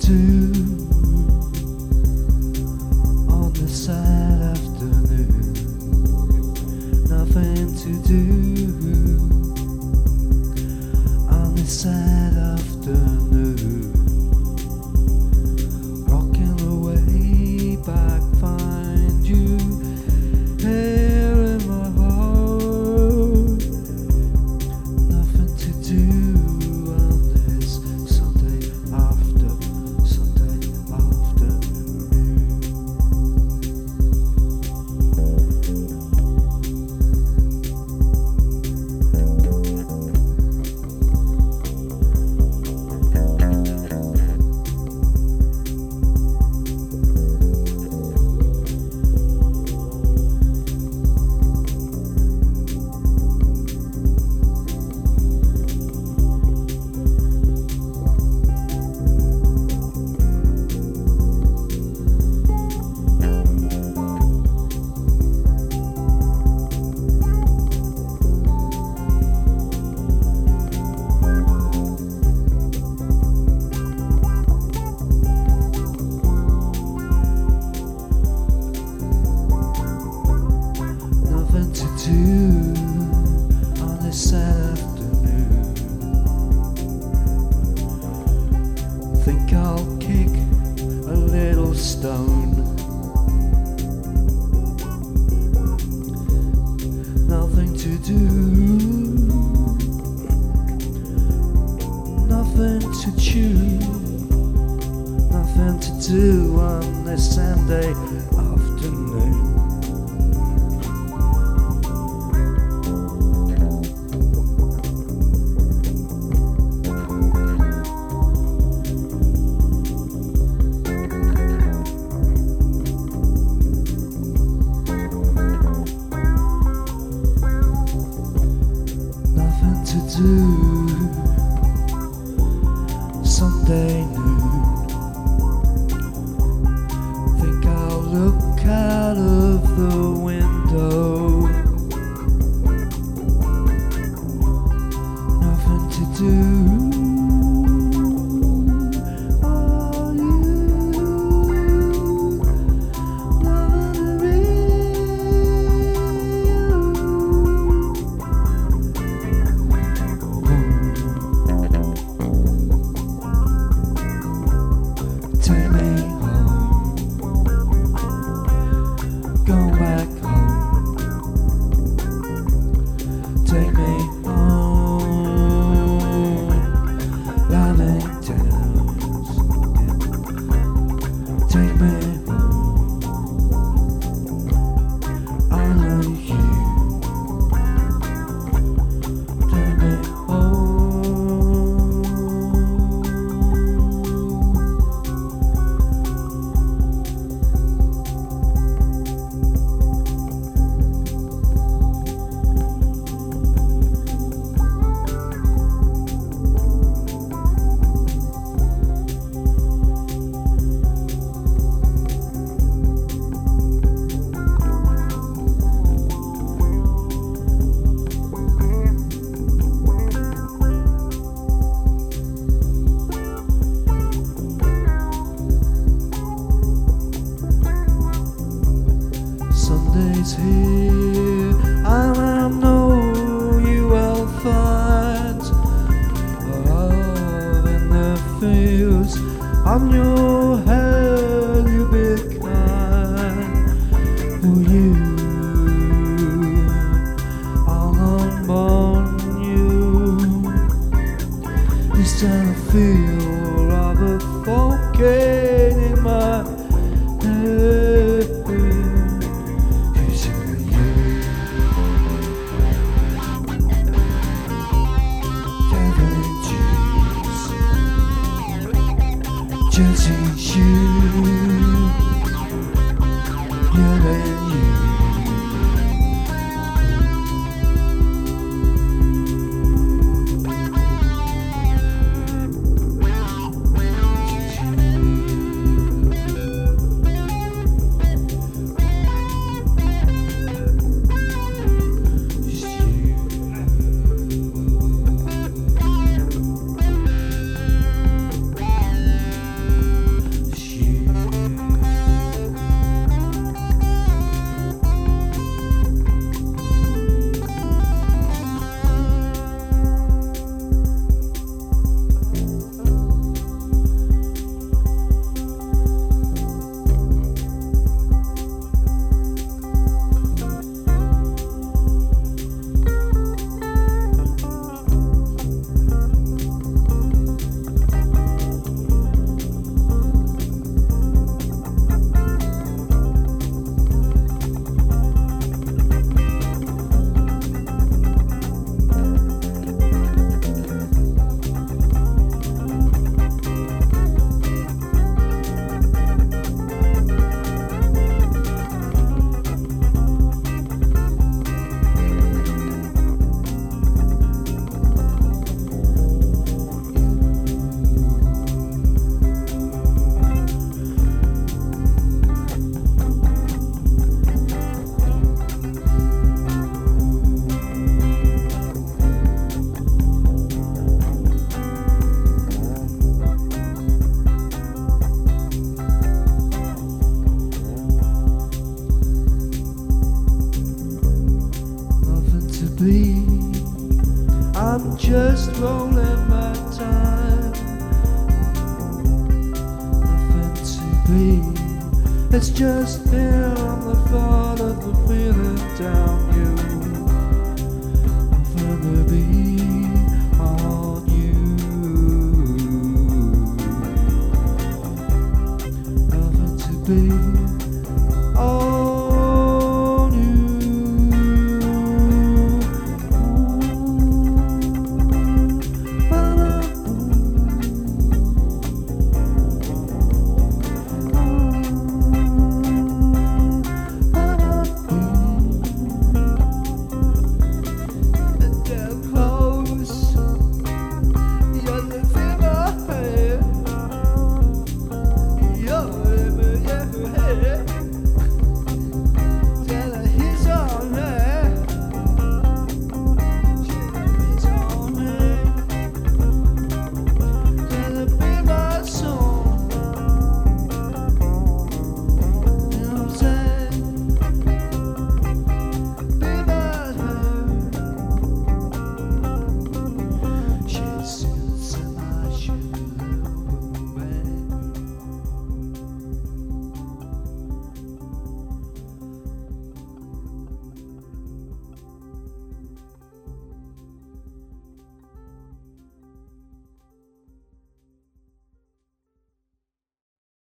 do on this sad afternoon. Nothing to do on this sad afternoon. Walking away back, find you here in my heart. Nothing to do on this Sunday afternoon. On this sad afternoon, think I'll kick a little stone. Nothing to do, nothing to chew, nothing to do on this Sunday afternoon. To do Sunday noon. Think I'll look out of the window. Nothing to do. Are you loving me? Take me home, go back home. Take me home, loving towns. Take me home, I love you. Take me home. Sunday's here, and I know you will find love in the fields. On your head you be kind. For you, I'll unborn you. Is there a feel of a forking in my head? Just ain't you, you and you. just rolling my time. Nothing to be. It's just here on the thought of the feeling down.